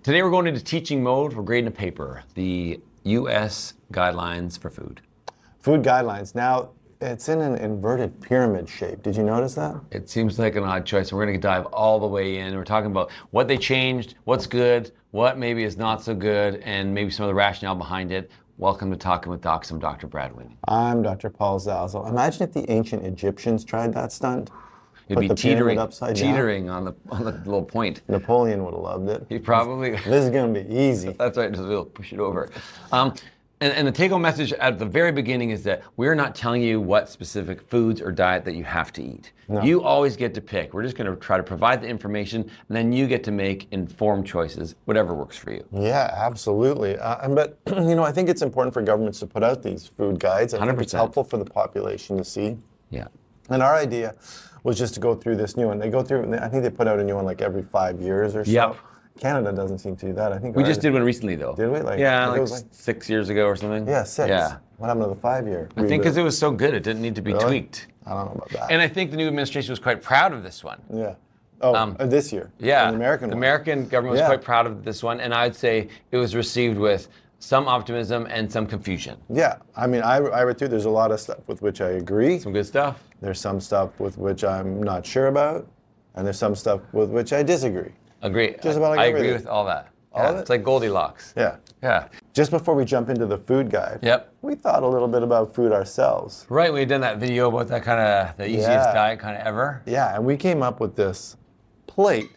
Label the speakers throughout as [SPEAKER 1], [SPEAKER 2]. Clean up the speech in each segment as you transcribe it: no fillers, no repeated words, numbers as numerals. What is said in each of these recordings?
[SPEAKER 1] Today we're going into teaching mode. We're grading a paper, the U.S. Guidelines for Food.
[SPEAKER 2] Food guidelines. Now, it's in an inverted pyramid shape. Did you notice that?
[SPEAKER 1] It seems like an odd choice. We're going to dive all the way in. We're talking about what they changed, what's good, what maybe is not so good, and maybe some of the rationale behind it. Welcome to Talking with Docs. I'm Dr. Brad Winning.
[SPEAKER 2] I'm Dr. Paul Zalzo. Imagine if the ancient Egyptians tried that stunt.
[SPEAKER 1] You'd be teetering on
[SPEAKER 2] down.
[SPEAKER 1] on the little point.
[SPEAKER 2] Napoleon would have loved it.
[SPEAKER 1] He probably.
[SPEAKER 2] This is going to be easy.
[SPEAKER 1] That's right. Just we'll push it over. And the take-home message at the very beginning is that we're not telling you what specific foods or diet that you have to eat. No. You always get to pick. We're just going to try to provide the information, and then you get to make informed choices, whatever works for you.
[SPEAKER 2] Yeah, absolutely. But I think it's important for governments to put out these food guides. I
[SPEAKER 1] 100%.
[SPEAKER 2] think it's helpful for the population to see.
[SPEAKER 1] Yeah.
[SPEAKER 2] And our idea was just to go through this new one. They go through. I think they put out a new one like every 5 years or so.
[SPEAKER 1] Yep.
[SPEAKER 2] Canada doesn't seem to do that. I think
[SPEAKER 1] we just did one recently, though.
[SPEAKER 2] Did we?
[SPEAKER 1] Like 6 years ago or something.
[SPEAKER 2] Yeah, 6.
[SPEAKER 1] Yeah.
[SPEAKER 2] What happened to the 5-year?
[SPEAKER 1] I think because it was so good, it didn't need to be tweaked.
[SPEAKER 2] I don't know about that.
[SPEAKER 1] And I think the new administration was quite proud of this one.
[SPEAKER 2] Yeah. Oh, this year.
[SPEAKER 1] Yeah.
[SPEAKER 2] The
[SPEAKER 1] American government was quite proud of this one, and I'd say it was received with some optimism and some confusion.
[SPEAKER 2] Yeah. I mean, I read through. There's a lot of stuff with which I agree.
[SPEAKER 1] Some good stuff.
[SPEAKER 2] There's some stuff with which I'm not sure about, and there's some stuff with which I disagree.
[SPEAKER 1] Agree.
[SPEAKER 2] Just about like
[SPEAKER 1] I
[SPEAKER 2] everything.
[SPEAKER 1] agree with all that.
[SPEAKER 2] All of it?
[SPEAKER 1] It's like Goldilocks.
[SPEAKER 2] Yeah.
[SPEAKER 1] Yeah.
[SPEAKER 2] Just before we jump into the food guide, we thought a little bit about food ourselves.
[SPEAKER 1] Right, we had done that video about that kind of the easiest diet kind of ever.
[SPEAKER 2] Yeah, and we came up with this plate,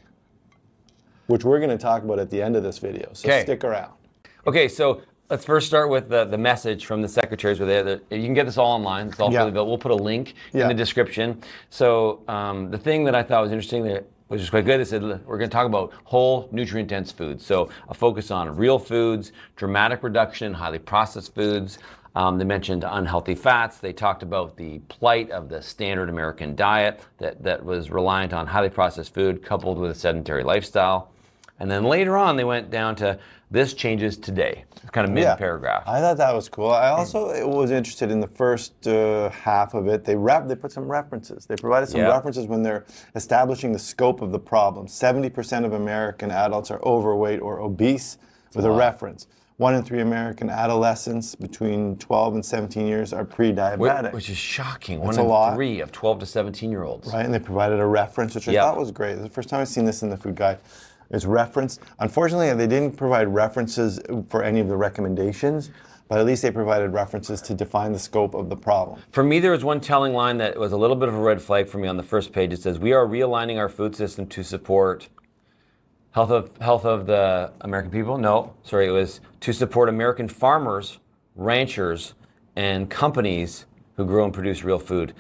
[SPEAKER 2] which we're going to talk about at the end of this video, so stick around.
[SPEAKER 1] Okay, so let's first start with the message from the secretaries. You can get this all online. It's all fully available. We'll put a link in the description. So the thing that I thought was interesting, which is quite good, they said we're going to talk about whole, nutrient-dense foods. So a focus on real foods, dramatic reduction in highly processed foods. They mentioned unhealthy fats. They talked about the plight of the standard American diet that was reliant on highly processed food coupled with a sedentary lifestyle. And then later on, they went down to this changes today, kind of mid-paragraph.
[SPEAKER 2] I thought that was cool. I also was interested in the first half of it. They put some references. They provided some references when they're establishing the scope of the problem. 70% of American adults are overweight or obese, with a reference. 1 in 3 American adolescents between 12 and 17 years are pre-diabetic.
[SPEAKER 1] Which is shocking.
[SPEAKER 2] That's
[SPEAKER 1] 1 in 3 of 12 to 17-year-olds.
[SPEAKER 2] Right, and they provided a reference, which I thought was great. It's the first time I've seen this in the food guide. It's referenced. Unfortunately, they didn't provide references for any of the recommendations, but at least they provided references to define the scope of the problem.
[SPEAKER 1] For me, there was one telling line that was a little bit of a red flag for me on the first page. It says, we are realigning our food system to support health of the American people. No, sorry, it was to support American farmers, ranchers, and companies who grow and produce real food.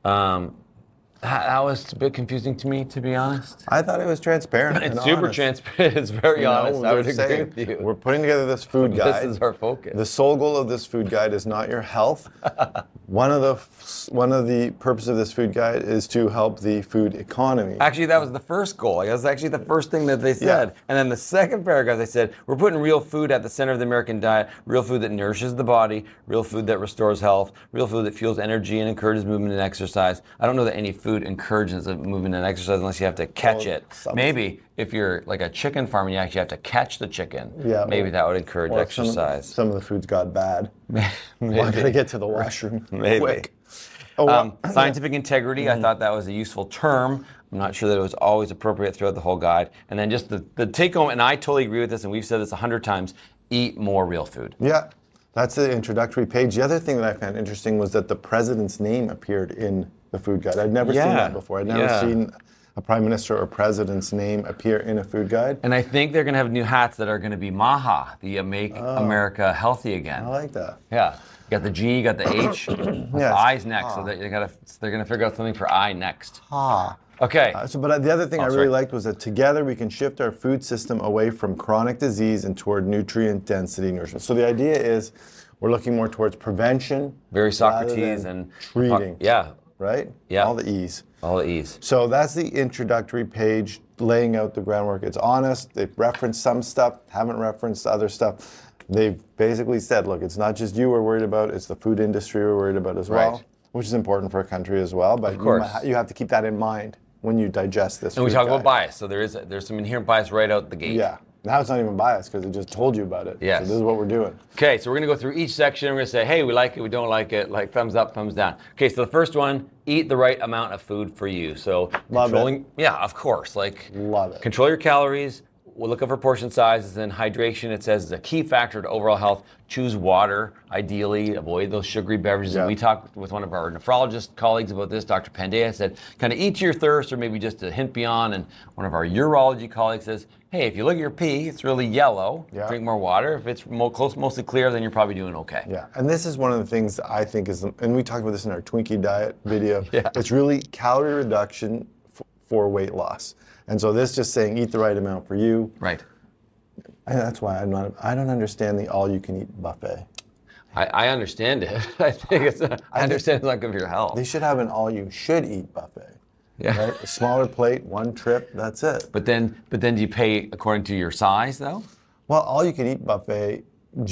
[SPEAKER 1] That was a bit confusing to me, to be honest.
[SPEAKER 2] I thought it was transparent.
[SPEAKER 1] It's super transparent. It's very honest. I would agree with you.
[SPEAKER 2] We're putting together this food guide.
[SPEAKER 1] This is our focus.
[SPEAKER 2] The sole goal of this food guide is not your health. One of the purposes of this food guide is to help the food economy.
[SPEAKER 1] Actually, that was the first goal. That was actually the first thing that they said. Yeah. And then the second paragraph, they said, we're putting real food at the center of the American diet, real food that nourishes the body, real food that restores health, real food that fuels energy and encourages movement and exercise. I don't know that any food encourages movement and exercise unless you have to catch it. Maybe if you're like a chicken farmer and you actually have to catch the chicken, maybe that would encourage exercise.
[SPEAKER 2] Some of the food's got bad. Maybe. Well, I gotta get to the washroom quick.
[SPEAKER 1] Scientific integrity, I thought that was a useful term. I'm not sure that it was always appropriate throughout the whole guide. And then just the take home, and I totally agree with this, and we've said this 100 times, eat more real food.
[SPEAKER 2] Yeah, that's the introductory page. The other thing that I found interesting was that the president's name appeared in the food guide. I'd never seen that before. I'd never seen a prime minister or president's name appear in a food guide.
[SPEAKER 1] And I think they're going to have new hats that are going to be MAHA, the Make America Healthy Again.
[SPEAKER 2] I like that.
[SPEAKER 1] Yeah. You got the G, you got the H. I's next, so they're going to figure out something for I next. Okay.
[SPEAKER 2] But the other thing I really liked was that together we can shift our food system away from chronic disease and toward nutrient density nourishment. So the idea is we're looking more towards prevention.
[SPEAKER 1] Very Socrates and
[SPEAKER 2] treating. Right?
[SPEAKER 1] Yeah.
[SPEAKER 2] All the E's.
[SPEAKER 1] All the E's.
[SPEAKER 2] So that's the introductory page, laying out the groundwork. It's honest. They've referenced some stuff, haven't referenced other stuff. They've basically said, look, it's not just you we're worried about, it's the food industry we're worried about as well, which is important for a country as well. But you have to keep that in mind when you digest this.
[SPEAKER 1] And we talk about bias. So there's some inherent bias right out the gate.
[SPEAKER 2] Yeah. Now it's not even biased because it just told you about it.
[SPEAKER 1] Yes.
[SPEAKER 2] So this is what we're doing.
[SPEAKER 1] Okay, so we're going to go through each section. We're going to say, hey, we like it, we don't like it, like thumbs up, thumbs down. Okay, so the first one, eat the right amount of food for you. So controlling, yeah, of course. Like,
[SPEAKER 2] love it.
[SPEAKER 1] Control your calories. We'll look for portion sizes, and hydration, it says, is a key factor to overall health. Choose water, ideally. Avoid those sugary beverages. And we talked with one of our nephrologist colleagues about this, Dr. Pandey. Said, kind of eat to your thirst, or maybe just a hint beyond. And one of our urology colleagues says, hey, if you look at your pee, it's really yellow. Drink more water. If it's mostly clear, then you're probably doing okay.
[SPEAKER 2] Yeah, and this is one of the things that I think is, and we talked about this in our Twinkie diet video. It's really calorie reduction for weight loss. And so this just saying eat the right amount for you.
[SPEAKER 1] Right.
[SPEAKER 2] And that's why I don't understand the all-you-can-eat buffet.
[SPEAKER 1] I understand it. I think I understand it's not good for your health.
[SPEAKER 2] They should have an all-you-should-eat buffet. Yeah. Right? A smaller plate, one trip, that's it.
[SPEAKER 1] But then do you pay according to your size, though?
[SPEAKER 2] Well, all-you-can-eat buffet.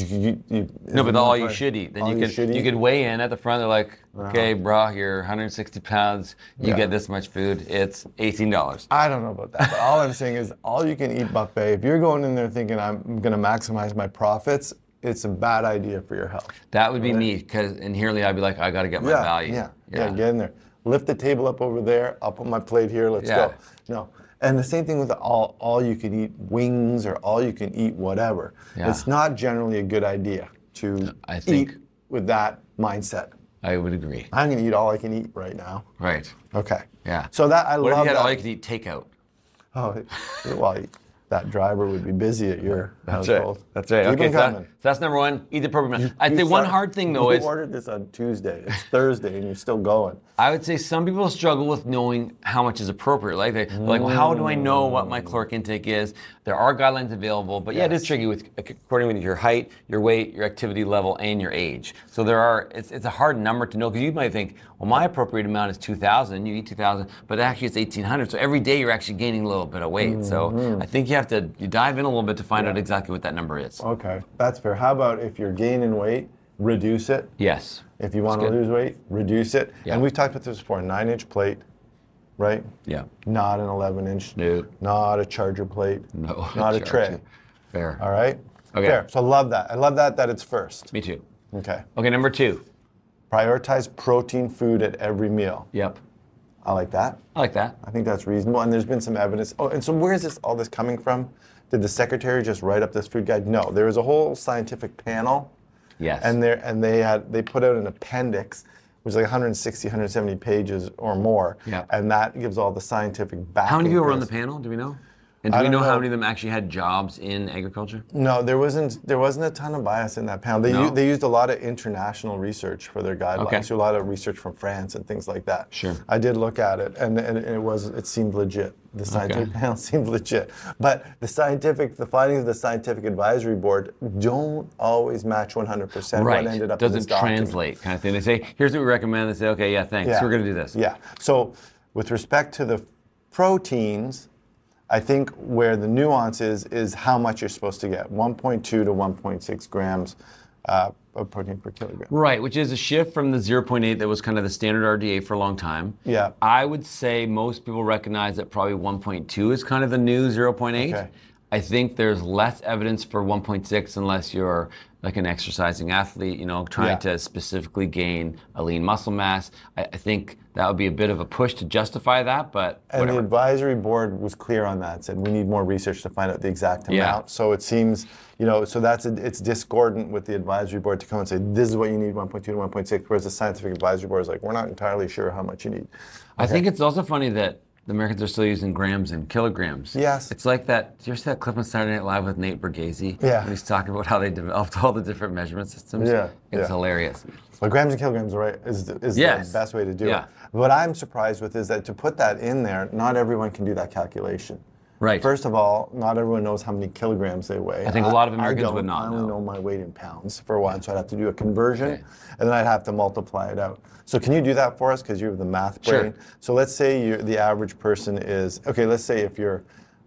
[SPEAKER 1] No, but all you should eat. Then you could weigh in at the front. They're like, okay, bro, you're 160 pounds. You get this much food. It's $18.
[SPEAKER 2] I don't know about that. But all I'm saying is all you can eat buffet. If you're going in there thinking I'm going to maximize my profits, it's a bad idea for your health.
[SPEAKER 1] That would be me, because inherently I'd be like, I got to get my value.
[SPEAKER 2] Yeah, get in there. Lift the table up over there. I'll put my plate here. Let's go. No. And the same thing with the all you can eat wings or all you can eat whatever. It's not generally a good idea to eat with that mindset.
[SPEAKER 1] I would agree.
[SPEAKER 2] I'm going to eat all I can eat right now.
[SPEAKER 1] Right.
[SPEAKER 2] Okay.
[SPEAKER 1] Yeah.
[SPEAKER 2] So that I love that.
[SPEAKER 1] What if you had all you could eat takeout?
[SPEAKER 2] Oh, well, that driver would be busy at your household.
[SPEAKER 1] That's right.
[SPEAKER 2] Keep
[SPEAKER 1] okay,
[SPEAKER 2] coming.
[SPEAKER 1] So that's number one. Eat the appropriate amount. I'd say one hard thing though is
[SPEAKER 2] you ordered this on Tuesday. It's Thursday, and you're still going.
[SPEAKER 1] I would say some people struggle with knowing how much is appropriate. Like they're like, well, how do I know what my caloric intake is? There are guidelines available, but it is tricky according to your height, your weight, your activity level, and your age. So it's a hard number to know, because you might think, well, my appropriate amount is 2,000. You eat 2,000, but actually it's 1,800. So every day you're actually gaining a little bit of weight. So I think you dive in a little bit to find out exactly what that number is.
[SPEAKER 2] Okay, that's fair. How about if you're gaining weight, reduce it?
[SPEAKER 1] Yes.
[SPEAKER 2] If you want to lose weight, reduce it. Yeah. And we've talked about this before, a 9-inch plate, right?
[SPEAKER 1] Yeah.
[SPEAKER 2] Not an 11-inch.
[SPEAKER 1] No.
[SPEAKER 2] Not a charger plate.
[SPEAKER 1] No.
[SPEAKER 2] Not a tray.
[SPEAKER 1] Fair.
[SPEAKER 2] All right?
[SPEAKER 1] Okay.
[SPEAKER 2] Fair. So I love that. I love that it's first.
[SPEAKER 1] Me too.
[SPEAKER 2] Okay.
[SPEAKER 1] Okay, number 2.
[SPEAKER 2] Prioritize protein food at every meal.
[SPEAKER 1] Yep.
[SPEAKER 2] I like that.
[SPEAKER 1] I like that.
[SPEAKER 2] I think that's reasonable. And there's been some evidence. Oh, and so where is all this coming from? Did the secretary just write up this food guide? No. There was a whole scientific panel.
[SPEAKER 1] Yes.
[SPEAKER 2] And they put out an appendix, which is like 160, 170 pages or more.
[SPEAKER 1] Yeah.
[SPEAKER 2] And that gives all the scientific backing.
[SPEAKER 1] How many people were on the panel? Do we know? And do we know how many of them actually had jobs in agriculture?
[SPEAKER 2] No, there wasn't a ton of bias in that panel. They used a lot of international research for their guidelines.
[SPEAKER 1] Okay.
[SPEAKER 2] So a lot of research from France and things like that.
[SPEAKER 1] Sure.
[SPEAKER 2] I did look at it, and it seemed legit. The scientific panel seemed legit. But the findings of the scientific advisory board don't always match 100% what ended up in this document.
[SPEAKER 1] Doesn't translate, kind of thing. They say, here's what we recommend. They say, okay, yeah, thanks. We're going to do this.
[SPEAKER 2] Yeah. So with respect to the proteins, I think where the nuance is how much you're supposed to get, 1.2 to 1.6 grams of protein per kilogram.
[SPEAKER 1] Right, which is a shift from the 0.8 that was kind of the standard RDA for a long time.
[SPEAKER 2] Yeah.
[SPEAKER 1] I would say most people recognize that probably 1.2 is kind of the new 0.8.
[SPEAKER 2] Okay.
[SPEAKER 1] I think there's less evidence for 1.6 unless you're like an exercising athlete, trying to specifically gain a lean muscle mass. I think that would be a bit of a push to justify that, but
[SPEAKER 2] and
[SPEAKER 1] whatever.
[SPEAKER 2] The advisory board was clear on that, said we need more research to find out the exact amount.
[SPEAKER 1] Yeah.
[SPEAKER 2] So it seems, so it's discordant with the advisory board to come and say, this is what you need, 1.2 to 1.6, whereas the scientific advisory board is like, we're not entirely sure how much you need. Okay.
[SPEAKER 1] I think it's also funny that the Americans are still using grams and kilograms.
[SPEAKER 2] Yes.
[SPEAKER 1] It's like that. Did you ever see that clip on Saturday Night Live with Nate Bargatze?
[SPEAKER 2] Yeah.
[SPEAKER 1] When he's talking about how they developed all the different measurement systems.
[SPEAKER 2] Yeah.
[SPEAKER 1] It's hilarious.
[SPEAKER 2] But grams and kilograms, right, is the best way to do it. What I'm surprised with is that to put that in there, not everyone can do that calculation.
[SPEAKER 1] Right.
[SPEAKER 2] First of all, not everyone knows how many kilograms they weigh.
[SPEAKER 1] I think a lot of Americans would not know.
[SPEAKER 2] I only know my weight in pounds, for one, so I'd have to do a conversion, and then I'd have to multiply it out. So can you do that for us, because you have the math brain?
[SPEAKER 1] Sure.
[SPEAKER 2] So let's say the average person is, let's say if you're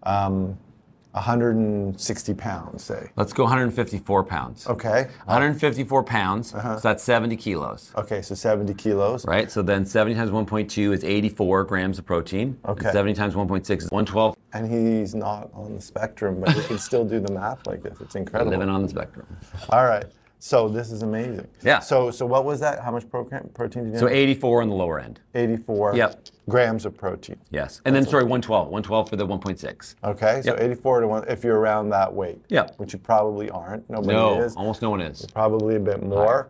[SPEAKER 2] 160 pounds, say.
[SPEAKER 1] Let's go 154 pounds.
[SPEAKER 2] Okay.
[SPEAKER 1] 154 pounds, so that's 70 kilos.
[SPEAKER 2] Okay, so 70 kilos.
[SPEAKER 1] Right, so then 70 times 1.2 is 84 grams of protein.
[SPEAKER 2] Okay.
[SPEAKER 1] And 70 times 1.6 is 112.
[SPEAKER 2] And he's not on the spectrum, but he can still do the math like this. It's incredible.
[SPEAKER 1] Living on the spectrum.
[SPEAKER 2] All right. So this is amazing.
[SPEAKER 1] Yeah.
[SPEAKER 2] So what was that? How much protein did you
[SPEAKER 1] So
[SPEAKER 2] have?
[SPEAKER 1] 84 on the lower end.
[SPEAKER 2] 84 grams of protein.
[SPEAKER 1] Yes. And then, 112. 112 for the 1.6.
[SPEAKER 2] Okay. So 84 to 1, if you're around that weight.
[SPEAKER 1] Yeah.
[SPEAKER 2] Which you probably aren't. Nobody is.
[SPEAKER 1] Almost no one is.
[SPEAKER 2] Probably a bit more.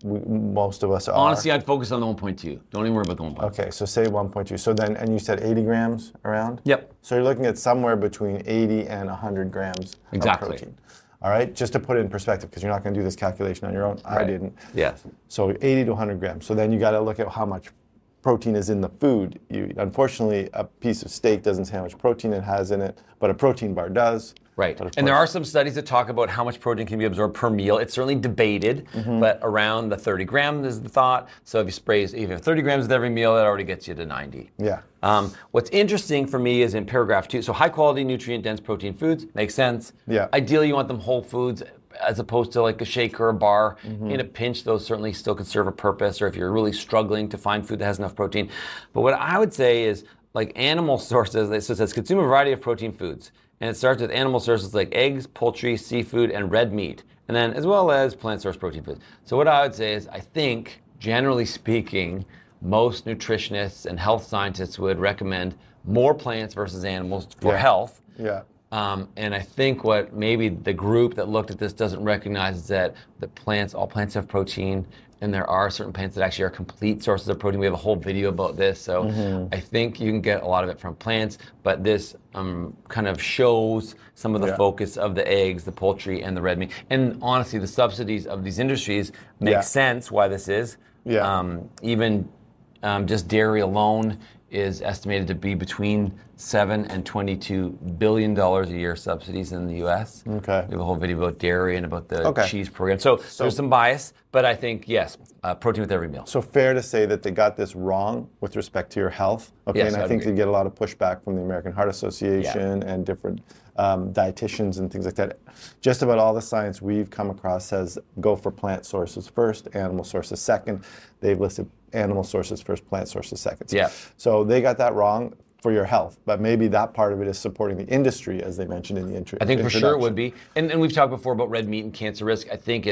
[SPEAKER 2] Most of us are.
[SPEAKER 1] Honestly, I'd focus on the 1.2. Don't even worry about the 1.2.
[SPEAKER 2] Okay, so say 1.2. So then, and you said 80 grams around?
[SPEAKER 1] Yep.
[SPEAKER 2] So you're looking at somewhere between 80 and 100 grams of protein. All right, just to put it in perspective, because you're not going to do this calculation on your own. Right. I didn't.
[SPEAKER 1] Yes.
[SPEAKER 2] So 80 to 100 grams. So then you got to look at how much protein is in the food. Unfortunately, a piece of steak doesn't say how much protein it has in it, but a protein bar does.
[SPEAKER 1] Right. And there are some studies that talk about how much protein can be absorbed per meal. It's certainly debated, but around the 30 grams is the thought. So if you have 30 grams with every meal, that already gets you to 90.
[SPEAKER 2] Yeah.
[SPEAKER 1] What's interesting for me is in paragraph 2. So high quality, nutrient dense protein foods makes sense.
[SPEAKER 2] Yeah.
[SPEAKER 1] Ideally, you want them whole foods as opposed to like a shake or a bar. In a pinch, those certainly still could serve a purpose, or if you're really struggling to find food that has enough protein. But what I would say is like animal sources, so it says consume a variety of protein foods. And it starts with animal sources like eggs, poultry, seafood, and red meat. And then as well as plant source protein foods. So what I would say is I think, generally speaking, most nutritionists and health scientists would recommend more plants versus animals for health.
[SPEAKER 2] Yeah.
[SPEAKER 1] And I think what maybe the group that looked at this doesn't recognize is that all plants have protein, and there are certain plants that actually are complete sources of protein. We have a whole video about this, so I think you can get a lot of it from plants, but this kind of shows some of the focus of the eggs, the poultry, and the red meat. And honestly, the subsidies of these industries make sense why this is.
[SPEAKER 2] Yeah.
[SPEAKER 1] Even just dairy alone is estimated to be between $7 and $22 billion a year subsidies in the U.S.
[SPEAKER 2] Okay.
[SPEAKER 1] We have a whole video about dairy and about the cheese program. So there's some bias, but I think, yes, protein with every meal.
[SPEAKER 2] So fair to say that they got this wrong with respect to your health. Okay,
[SPEAKER 1] yes,
[SPEAKER 2] and I think they get a lot of pushback from the American Heart Association and different dietitians and things like that. Just about all the science we've come across says go for plant sources first, animal sources second. They've listed animal sources first, plant sources second.
[SPEAKER 1] Yeah.
[SPEAKER 2] So they got that wrong for your health, but maybe that part of it is supporting the industry, as they mentioned in the introduction.
[SPEAKER 1] I think for sure it would be. And we've talked before about red meat and cancer risk.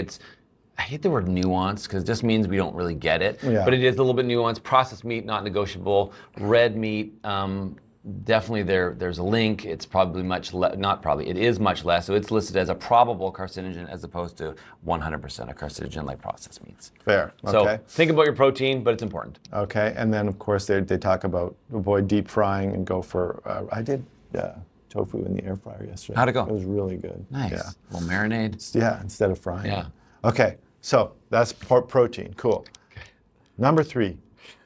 [SPEAKER 1] I hate the word nuance because it just means we don't really get it.
[SPEAKER 2] Yeah.
[SPEAKER 1] But it is a little bit nuanced. Processed meat, not negotiable. Red meat, definitely there's a link. It's probably it is much less. So it's listed as a probable carcinogen as opposed to 100% a carcinogen like processed meats.
[SPEAKER 2] Fair. Okay.
[SPEAKER 1] So think about your protein, but it's important.
[SPEAKER 2] Okay. And then, of course, they talk about avoid deep frying and go for, I did tofu in the air fryer yesterday.
[SPEAKER 1] How'd it go?
[SPEAKER 2] It was really good.
[SPEAKER 1] Nice.
[SPEAKER 2] Yeah.
[SPEAKER 1] A little marinade.
[SPEAKER 2] Yeah, instead of frying.
[SPEAKER 1] Yeah.
[SPEAKER 2] Okay. So that's protein. Cool. Number 3.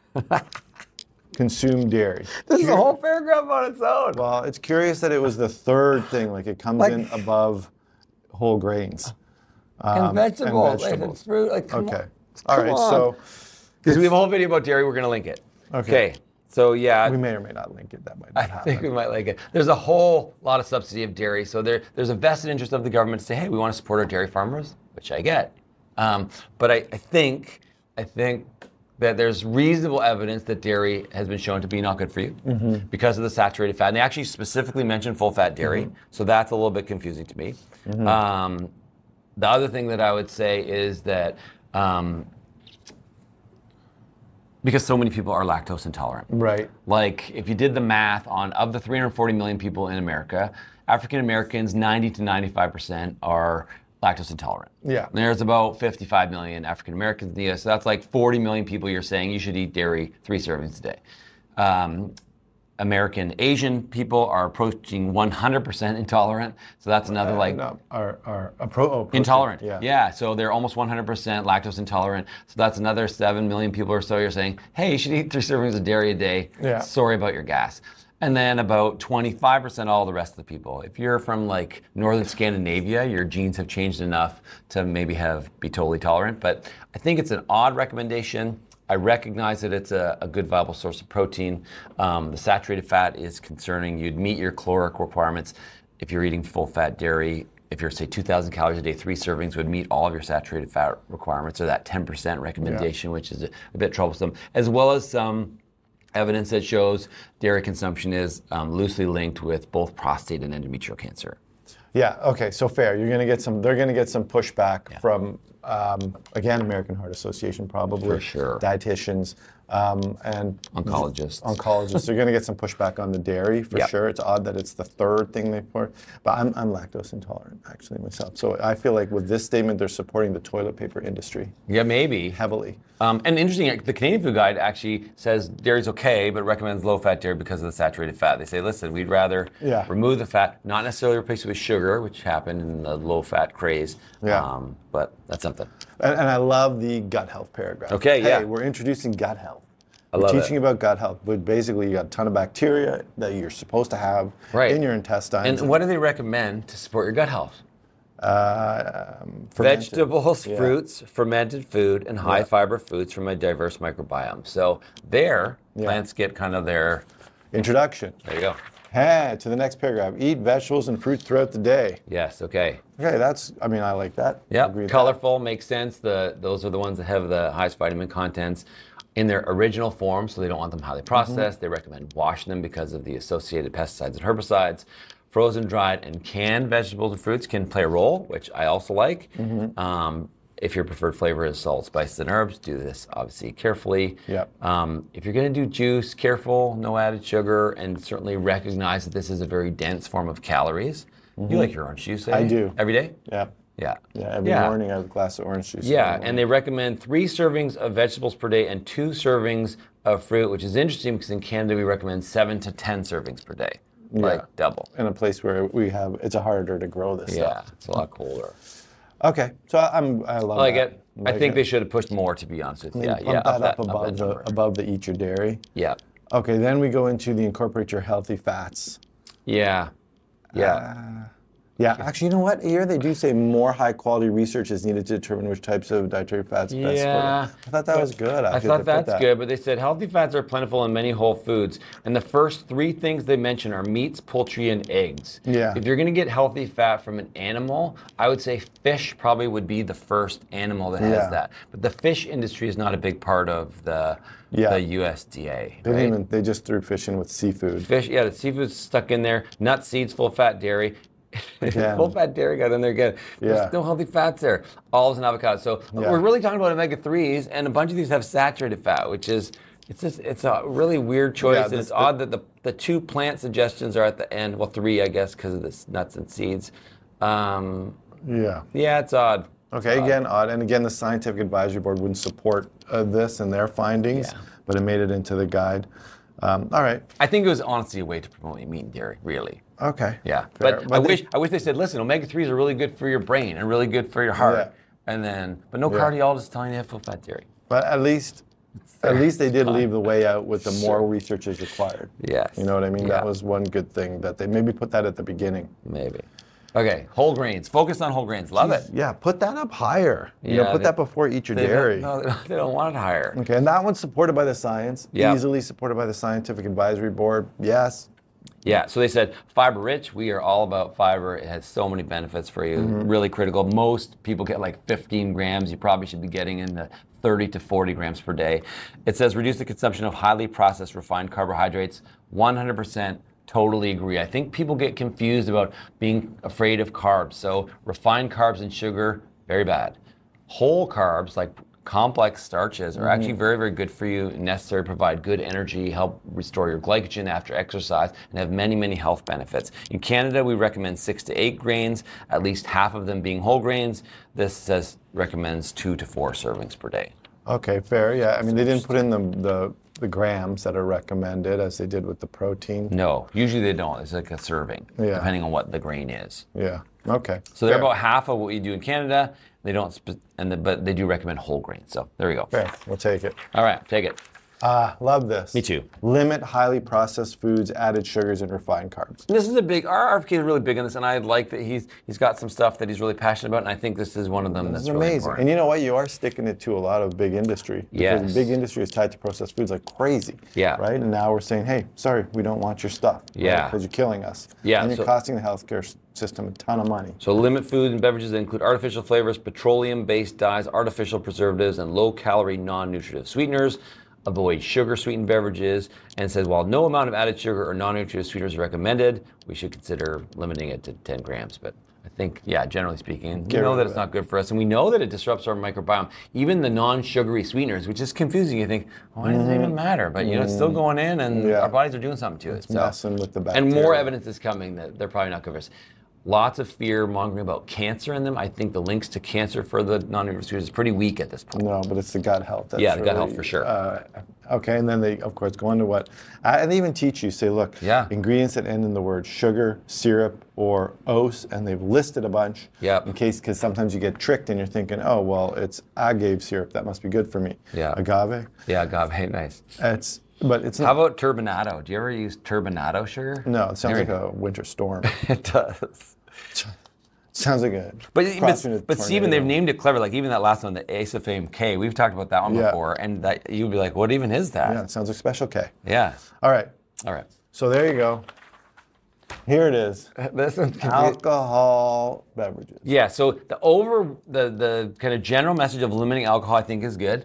[SPEAKER 2] Consume dairy.
[SPEAKER 1] This is a whole paragraph on its own.
[SPEAKER 2] Well, it's curious that it was the third thing. Like it comes in above whole grains.
[SPEAKER 1] And vegetables. And fruit.
[SPEAKER 2] Okay. All right. So,
[SPEAKER 1] because we have a whole video about dairy, we're going to link it.
[SPEAKER 2] Okay.
[SPEAKER 1] So yeah.
[SPEAKER 2] We may or may not link it. That might not happen.
[SPEAKER 1] I think we might link it. There's a whole lot of subsidy of dairy. So there's a vested interest of the government to say, hey, we want to support our dairy farmers, which I get. But I think that there's reasonable evidence that dairy has been shown to be not good for you because of the saturated fat. And they actually specifically mentioned full-fat dairy, so that's a little bit confusing to me. The other thing that I would say is that because so many people are lactose intolerant.
[SPEAKER 2] Right.
[SPEAKER 1] Like, if you did the math of the 340 million people in America, African Americans, 90 to 95% are lactose intolerant.
[SPEAKER 2] Yeah.
[SPEAKER 1] And there's about 55 million African Americans in the US, so that's like 40 million people you're saying you should eat dairy 3 servings a day. American Asian people are approaching 100% intolerant, so that's another intolerant. Yeah, so they're almost 100% lactose intolerant, so that's another 7 million people or so you're saying, hey, you should eat 3 servings of dairy a day.
[SPEAKER 2] Yeah.
[SPEAKER 1] Sorry about your gas. And then about 25% all the rest of the people. If you're from like northern Scandinavia, your genes have changed enough to maybe be totally tolerant. But I think it's an odd recommendation. I recognize that it's a good viable source of protein. The saturated fat is concerning. You'd meet your caloric requirements if you're eating full-fat dairy. If you're, say, 2,000 calories a day, 3 servings would meet all of your saturated fat requirements, or that 10% recommendation, which is a bit troublesome, as well as some evidence that shows dairy consumption is loosely linked with both prostate and endometrial cancer.
[SPEAKER 2] Yeah. Okay. So fair. They're going to get some pushback from, again, American Heart Association, probably.
[SPEAKER 1] For sure.
[SPEAKER 2] Dietitians. And
[SPEAKER 1] oncologists.
[SPEAKER 2] They're going to get some pushback on the dairy for sure. It's odd that it's the third thing they pour. But I'm lactose intolerant actually myself. So I feel like with this statement, they're supporting the toilet paper industry.
[SPEAKER 1] Yeah, maybe
[SPEAKER 2] heavily.
[SPEAKER 1] And interesting, the Canadian Food Guide actually says dairy's okay, but recommends low-fat dairy because of the saturated fat. They say, listen, we'd rather remove the fat, not necessarily replace it with sugar, which happened in the low-fat craze.
[SPEAKER 2] Yeah.
[SPEAKER 1] But that's something.
[SPEAKER 2] And I love the gut health paragraph.
[SPEAKER 1] Okay,
[SPEAKER 2] hey, we're introducing gut health. We're teaching about gut health, but basically you got a ton of bacteria that you're supposed to have in your intestines.
[SPEAKER 1] And what do they recommend to support your gut health? Vegetables, fruits, fermented food, and high fiber foods from a diverse microbiome. So plants get kind of their
[SPEAKER 2] introduction.
[SPEAKER 1] There you go.
[SPEAKER 2] Hey, to the next paragraph. Eat vegetables and fruits throughout the day.
[SPEAKER 1] Yes, okay.
[SPEAKER 2] Okay, I like that.
[SPEAKER 1] Yeah, colorful, makes sense. Those are the ones that have the highest vitamin contents in their original form, so they don't want them highly processed. They recommend washing them because of the associated pesticides and herbicides. Frozen, dried, and canned vegetables and fruits can play a role, which I also like. If your preferred flavor is salt, spices, and herbs, do this obviously carefully.
[SPEAKER 2] Yep.
[SPEAKER 1] If you're going to do juice, careful, no added sugar, and certainly recognize that this is a very dense form of calories. You like your orange juice,
[SPEAKER 2] I do.
[SPEAKER 1] Every day?
[SPEAKER 2] Yeah.
[SPEAKER 1] Yeah.
[SPEAKER 2] Yeah, every morning I have a glass of orange juice.
[SPEAKER 1] Yeah, and they recommend 3 servings of vegetables per day and 2 servings of fruit, which is interesting because in Canada we recommend 7 to 10 servings per day. Like double.
[SPEAKER 2] In a place where it's harder to grow this stuff.
[SPEAKER 1] Yeah, it's a lot colder.
[SPEAKER 2] Okay, so I love that.
[SPEAKER 1] I think they should have pushed more, to be honest with you.
[SPEAKER 2] Pump that up above the eat your dairy.
[SPEAKER 1] Yeah.
[SPEAKER 2] Okay, then we go into the incorporate your healthy fats.
[SPEAKER 1] Yeah.
[SPEAKER 2] Yeah, actually, you know what? Here they do say more high-quality research is needed to determine which types of dietary fats best.
[SPEAKER 1] Yeah.
[SPEAKER 2] I thought that was good.
[SPEAKER 1] I thought that's good, but they said healthy fats are plentiful in many whole foods. And the first 3 things they mention are meats, poultry, and eggs.
[SPEAKER 2] Yeah.
[SPEAKER 1] If you're going to get healthy fat from an animal, I would say fish probably would be the first animal that has that. But the fish industry is not a big part of the USDA.
[SPEAKER 2] They just threw fish in with seafood.
[SPEAKER 1] Fish, the seafood's stuck in there. Nuts, seeds, full-fat dairy. Full-fat dairy got in there again. There's no healthy fats there. Olives and avocados. So we're really talking about omega-3s, and a bunch of these have saturated fat, which is it's a really weird choice. And it's odd that the 2 plant suggestions are at the end. Well, 3, I guess, because of the nuts and seeds. Yeah, it's odd.
[SPEAKER 2] Okay, again, odd. And again, the Scientific Advisory Board wouldn't support this and their findings, but it made it into the guide. All right.
[SPEAKER 1] I think it was honestly a way to promote meat and dairy, really.
[SPEAKER 2] Okay.
[SPEAKER 1] Yeah. But I wish they said, listen, omega-3s are really good for your brain and really good for your heart. Yeah. But no cardiologist telling you to have full-fat dairy.
[SPEAKER 2] But at least they did leave the way out with the more research is required.
[SPEAKER 1] Yes.
[SPEAKER 2] You know what I mean? That was one good thing that they maybe put that at the beginning.
[SPEAKER 1] Maybe. Okay, whole grains. Focus on whole grains. Love it.
[SPEAKER 2] Yeah, put that up higher. Put that before eat your dairy.
[SPEAKER 1] No, they don't want it higher.
[SPEAKER 2] Okay, and that one's supported by the science. Easily supported by the Scientific Advisory Board. Yes.
[SPEAKER 1] Yeah, so they said fiber rich. We are all about fiber. It has so many benefits for you. Really critical. Most people get like 15 grams. You probably should be getting in the 30 to 40 grams per day. It says reduce the consumption of highly processed refined carbohydrates. 100%. Totally agree. I think people get confused about being afraid of carbs. So refined carbs and sugar, very bad. Whole carbs, like complex starches, are actually very, very good for you, necessary to provide good energy, help restore your glycogen after exercise, and have many, many health benefits. In Canada, we recommend 6 to 8 grains, at least half of them being whole grains. This recommends 2 to 4 servings per day.
[SPEAKER 2] Okay, fair. Yeah, I mean, they didn't put in the grams that are recommended as they did with the protein.
[SPEAKER 1] No, usually they don't. It's like a serving, depending on what the grain is.
[SPEAKER 2] Yeah. Okay.
[SPEAKER 1] So they're about half of what you do in Canada. They don't, but they do recommend whole grains. So there we go.
[SPEAKER 2] Okay, we'll take it.
[SPEAKER 1] All right, take it.
[SPEAKER 2] Love this.
[SPEAKER 1] Me too.
[SPEAKER 2] Limit highly processed foods, added sugars, and refined carbs.
[SPEAKER 1] This is our RFK is really big on this, and I like that he's got some stuff that he's really passionate about, and I think this is one of them that's really
[SPEAKER 2] amazing.
[SPEAKER 1] important.
[SPEAKER 2] And you know what? You are sticking it to a lot of big industry.
[SPEAKER 1] Yes.
[SPEAKER 2] Because big industry is tied to processed foods like crazy.
[SPEAKER 1] Yeah.
[SPEAKER 2] Right? And now we're saying, hey, sorry, we don't want your stuff.
[SPEAKER 1] Yeah.
[SPEAKER 2] Because you're killing us.
[SPEAKER 1] Yeah.
[SPEAKER 2] And you're costing the healthcare system a ton of money.
[SPEAKER 1] So limit food and beverages that include artificial flavors, petroleum-based dyes, artificial preservatives, and low-calorie, non-nutritive sweeteners. avoid sugar-sweetened beverages, and says, while no amount of added sugar or non-nutritive sweeteners are recommended, we should consider limiting it to 10 grams. But I think, yeah, generally speaking, we know that it's not good for us, and we know that it disrupts our microbiome. Even the non-sugary sweeteners, which is confusing. You think, why does it even matter? But it's still going in, and our bodies are doing something to it.
[SPEAKER 2] It's messing with the bacteria.
[SPEAKER 1] And more evidence is coming that they're probably not good for us. Lots of fear mongering about cancer in them. I think the links to cancer for the non-nutritive sweeteners is pretty weak at this point.
[SPEAKER 2] No, but it's the gut health.
[SPEAKER 1] That's the gut health for sure.
[SPEAKER 2] Okay, and then they, of course, go into what, and they even teach you, say, look, ingredients that end in the word sugar, syrup, or ose, and they've listed a bunch in case, because sometimes you get tricked and you're thinking, oh, well, it's agave syrup, that must be good for me. Agave?
[SPEAKER 1] Yeah, agave, nice.
[SPEAKER 2] But it's not.
[SPEAKER 1] How about turbinado? Do you ever use turbinado sugar?
[SPEAKER 2] No, it sounds like a winter storm.
[SPEAKER 1] It does.
[SPEAKER 2] Sounds like a.
[SPEAKER 1] But Stephen, they've named it clever. Like even that last one, the Acifame K. We've talked about that one before, and that you'd be like, "What even is that?"
[SPEAKER 2] Yeah, it sounds like Special K.
[SPEAKER 1] Yeah.
[SPEAKER 2] All right.
[SPEAKER 1] So
[SPEAKER 2] there you go. Here it is. Alcohol beverages.
[SPEAKER 1] Yeah. So the kind of general message of limiting alcohol, I think, is good.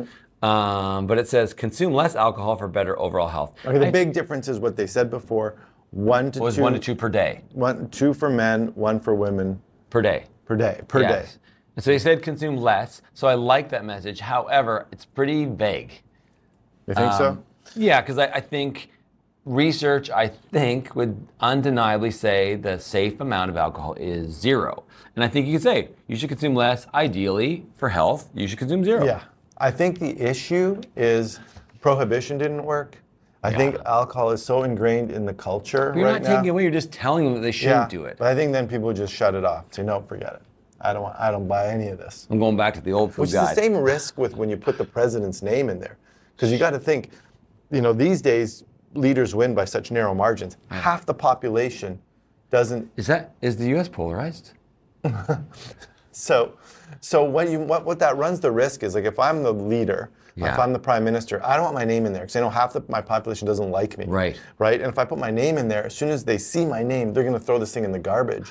[SPEAKER 1] But it says consume less alcohol for better overall health.
[SPEAKER 2] Okay. The big difference is what they said before. 1 to 2.
[SPEAKER 1] 1 to 2 per day.
[SPEAKER 2] 2 for men, 1 for women.
[SPEAKER 1] Per day.
[SPEAKER 2] Per day.
[SPEAKER 1] And so they said consume less. So I like that message. However, it's pretty vague.
[SPEAKER 2] You think so?
[SPEAKER 1] Yeah, because I think research, would undeniably say the safe amount of alcohol is 0. And I think you could say you should consume less. Ideally, for health, you should consume 0.
[SPEAKER 2] Yeah. I think the issue is prohibition didn't work. I think alcohol is so ingrained in the culture
[SPEAKER 1] You're not taking it away. You're just telling them that they shouldn't do it.
[SPEAKER 2] But I think then people just shut it off. Say, no, forget it. I don't buy any of this.
[SPEAKER 1] I'm going back to the old food guide.
[SPEAKER 2] Which is the same risk with when you put the president's name in there. Because you got to think, these days, leaders win by such narrow margins. Half the population doesn't...
[SPEAKER 1] Is the U.S. polarized?
[SPEAKER 2] So what that runs the risk is, like, if I'm the leader... If I'm the prime minister, I don't want my name in there because I know half my population doesn't like me.
[SPEAKER 1] Right.
[SPEAKER 2] And if I put my name in there, as soon as they see my name, they're going to throw this thing in the garbage.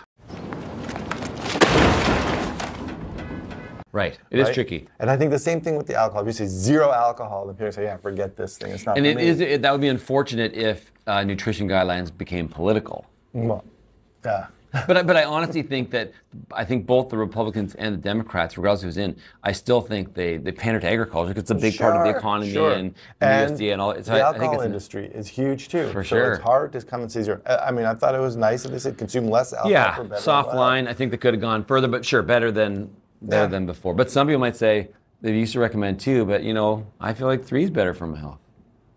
[SPEAKER 1] Right. It is tricky.
[SPEAKER 2] And I think the same thing with the alcohol. If you say 0 alcohol, then people say, yeah, forget this thing. It's not for me.
[SPEAKER 1] And that would be unfortunate if nutrition guidelines became political.
[SPEAKER 2] Well, yeah.
[SPEAKER 1] But I honestly think that both the Republicans and the Democrats, regardless of who's in, I still think they pander to agriculture because it's a big part of the economy and USDA and all. So
[SPEAKER 2] the alcohol industry is huge too.
[SPEAKER 1] For sure.
[SPEAKER 2] It's hard to come and say 0. I mean, I thought it was nice that they said consume less alcohol for better.
[SPEAKER 1] Yeah, soft line. I think they could have gone further, but sure, better than before. But some people might say they used to recommend 2, but I feel like 3 is better for my health.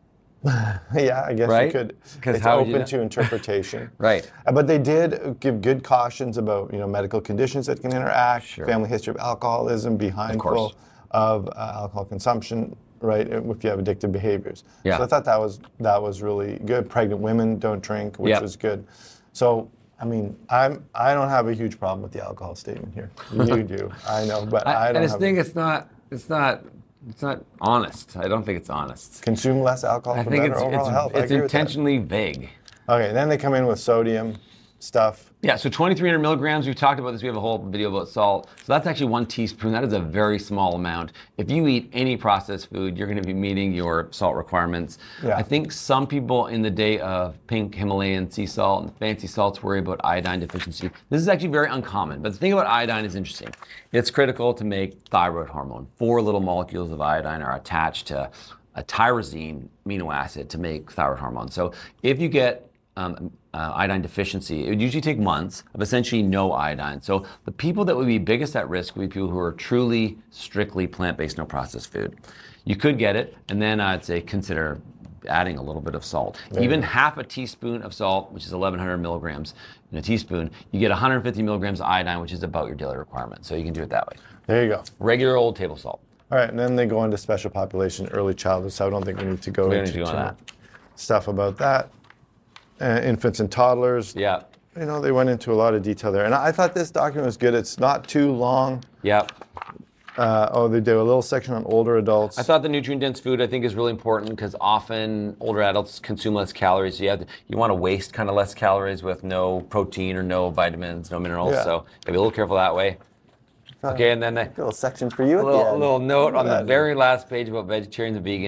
[SPEAKER 2] Yeah, I guess you could. It's open to interpretation.
[SPEAKER 1] Right.
[SPEAKER 2] But they did give good cautions about medical conditions that can interact, family history of alcoholism, be mindful of alcohol consumption, right? If you have addictive behaviors.
[SPEAKER 1] Yeah.
[SPEAKER 2] So I thought that was really good. Pregnant women don't drink, which was good. So I mean, I don't have a huge problem with the alcohol statement here. You do, I know, but I don't.
[SPEAKER 1] I just think it's not honest. I don't think it's honest.
[SPEAKER 2] Consume less alcohol for better overall health.
[SPEAKER 1] It's intentionally vague.
[SPEAKER 2] Okay, then they come in with sodium stuff.
[SPEAKER 1] Yeah, so 2,300 milligrams. We've talked about this. We have a whole video about salt. So that's actually 1 teaspoon. That is a very small amount. If you eat any processed food, you're going to be meeting your salt requirements. Yeah. I think some people in the day of pink Himalayan sea salt and fancy salts worry about iodine deficiency. This is actually very uncommon. But the thing about iodine is interesting. It's critical to make thyroid hormone. 4 little molecules of iodine are attached to a tyrosine amino acid to make thyroid hormone. So if you get iodine deficiency, it would usually take months of essentially no iodine. So the people that would be biggest at risk would be people who are truly, strictly plant-based, no processed food. You could get it, and then I'd say consider adding a little bit of salt. Even half a teaspoon of salt, which is 1,100 milligrams in a teaspoon, you get 150 milligrams of iodine, which is about your daily requirement. So you can do it that way.
[SPEAKER 2] There you go.
[SPEAKER 1] Regular old table salt.
[SPEAKER 2] All right, and then they go into special population, early childhood, so I don't think we need to go into stuff about that. Infants and toddlers.
[SPEAKER 1] Yeah.
[SPEAKER 2] They went into a lot of detail there. And I thought this document was good. It's not too long.
[SPEAKER 1] Yep.
[SPEAKER 2] They do a little section on older adults.
[SPEAKER 1] I thought the nutrient-dense food, I think, is really important because often older adults consume less calories. So you want to waste kind of less calories with no protein or no vitamins, no minerals. Yeah. So you gotta be a little careful that way. Okay, and then
[SPEAKER 2] a little section for you.
[SPEAKER 1] A little note on the very last page about vegetarians and vegans.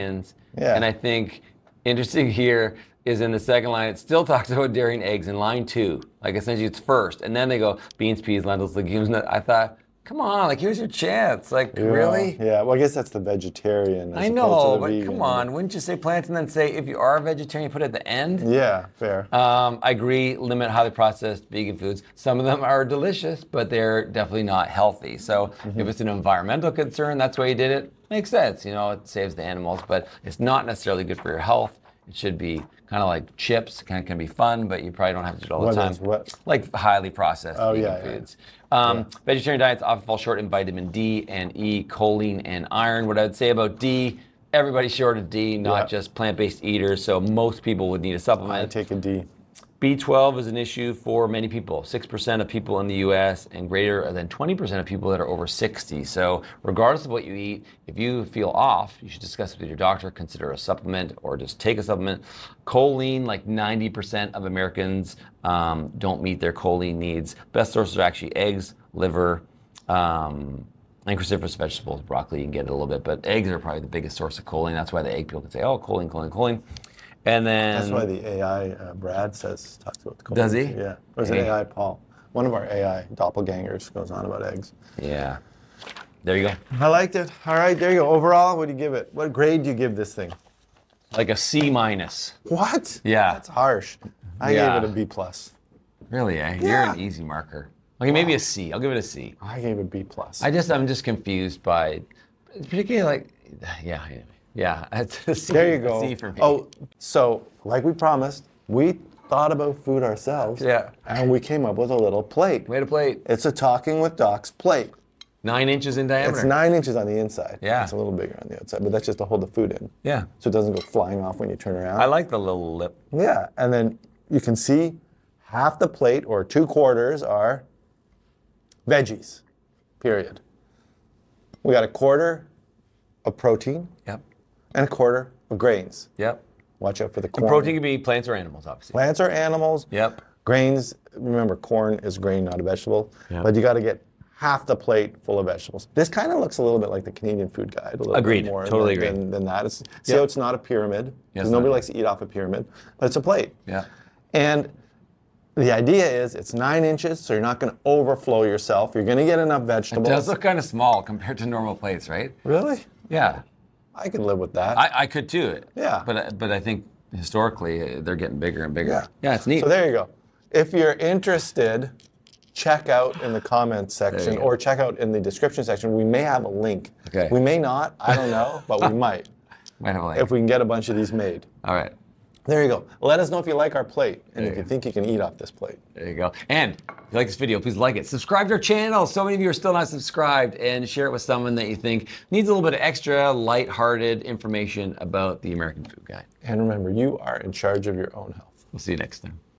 [SPEAKER 2] Yeah.
[SPEAKER 1] And I think interesting here is in the second line, it still talks about dairy and eggs in line 2. Like essentially it's first. And then they go beans, peas, lentils, legumes. I thought, come on, like here's your chance. Like, really?
[SPEAKER 2] Yeah, well, I guess that's the vegetarian.
[SPEAKER 1] I know, but
[SPEAKER 2] vegan.
[SPEAKER 1] Come on. Wouldn't you say plants and then say if you are a vegetarian, put it at the end?
[SPEAKER 2] Yeah, fair.
[SPEAKER 1] I agree, limit highly processed vegan foods. Some of them are delicious, but they're definitely not healthy. So if it's an environmental concern, that's why you did it. Makes sense. It saves the animals, but it's not necessarily good for your health. It should be kind of like chips. Kind of can be fun, but you probably don't have to do it all the time.
[SPEAKER 2] What?
[SPEAKER 1] Like highly processed vegan foods. Vegetarian diets often fall short in vitamin D and E, choline, and iron. What I would say about D, everybody's short of D, not just plant-based eaters, so most people would need a supplement.
[SPEAKER 2] I take a D.
[SPEAKER 1] B12 is an issue for many people. 6% of people in the US and greater than 20% of people that are over 60. So regardless of what you eat, if you feel off, you should discuss it with your doctor, consider a supplement or just take a supplement. Choline, like 90% of Americans don't meet their choline needs. Best sources are actually eggs, liver, and cruciferous vegetables, broccoli, you can get it a little bit, but eggs are probably the biggest source of choline. That's why the egg people can say, oh, choline, choline, choline. And then
[SPEAKER 2] that's why the AI Brad talks about the choline.
[SPEAKER 1] Does he?
[SPEAKER 2] Yeah. Or is it AI Paul? One of our AI doppelgangers goes on about eggs.
[SPEAKER 1] Yeah. There you go.
[SPEAKER 2] I liked it. All right, there you go. Overall, what do you give it? What grade do you give this thing?
[SPEAKER 1] Like a C minus.
[SPEAKER 2] What?
[SPEAKER 1] Yeah.
[SPEAKER 2] That's harsh. I gave it a B plus.
[SPEAKER 1] Really, eh? You're an easy marker. Okay, maybe a C. I'll give it a C.
[SPEAKER 2] I gave it B plus.
[SPEAKER 1] I'm just confused by, particularly like, yeah, it's a C.
[SPEAKER 2] There you go.
[SPEAKER 1] A C for me.
[SPEAKER 2] Oh, so like we promised, we thought about food ourselves.
[SPEAKER 1] Yeah.
[SPEAKER 2] And we came up with a little plate.
[SPEAKER 1] Made a plate.
[SPEAKER 2] It's a Talking with Docs plate.
[SPEAKER 1] 9 inches in diameter.
[SPEAKER 2] It's 9 inches on the inside.
[SPEAKER 1] Yeah.
[SPEAKER 2] It's a little bigger on the outside, but that's just to hold the food in.
[SPEAKER 1] Yeah.
[SPEAKER 2] So it doesn't go flying off when you turn around.
[SPEAKER 1] I like the little lip.
[SPEAKER 2] Yeah, and then you can see half the plate or 2/4 are veggies, period. We got 1/4 of protein.
[SPEAKER 1] Yep.
[SPEAKER 2] And 1/4 of grains.
[SPEAKER 1] Yep.
[SPEAKER 2] Watch out for the corn.
[SPEAKER 1] And protein can be plants or animals, obviously.
[SPEAKER 2] Plants or animals.
[SPEAKER 1] Yep.
[SPEAKER 2] Grains, remember corn is grain, not a vegetable.
[SPEAKER 1] Yep.
[SPEAKER 2] But you got to get half the plate full of vegetables. This kind of looks a little bit like the Canadian Food Guide. A little
[SPEAKER 1] Agreed.
[SPEAKER 2] bit more
[SPEAKER 1] Totally
[SPEAKER 2] than that. See how it's not a pyramid? Because nobody likes to eat off a pyramid. But it's a plate.
[SPEAKER 1] Yeah.
[SPEAKER 2] And the idea is it's 9 inches, so you're not going to overflow yourself. You're going to get enough vegetables.
[SPEAKER 1] It does look kind of small compared to normal plates, right?
[SPEAKER 2] Really?
[SPEAKER 1] Yeah.
[SPEAKER 2] I could live with that.
[SPEAKER 1] I could too.
[SPEAKER 2] Yeah.
[SPEAKER 1] But I think historically they're getting bigger and bigger.
[SPEAKER 2] Yeah,
[SPEAKER 1] it's neat.
[SPEAKER 2] So there you go. If you're interested, check out in the comments section or check out in the description section. We may have a link.
[SPEAKER 1] Okay.
[SPEAKER 2] We may not. I don't know, but we might.
[SPEAKER 1] Might have a link.
[SPEAKER 2] If we can get a bunch of these made.
[SPEAKER 1] All right.
[SPEAKER 2] There you go. Let us know if you like our plate and if you think you can eat off this plate.
[SPEAKER 1] There you go. And if you like this video, please like it. Subscribe to our channel. So many of you are still not subscribed, and share it with someone that you think needs a little bit of extra lighthearted information about the American Food Guide.
[SPEAKER 2] And remember, you are in charge of your own health.
[SPEAKER 1] We'll see you next time.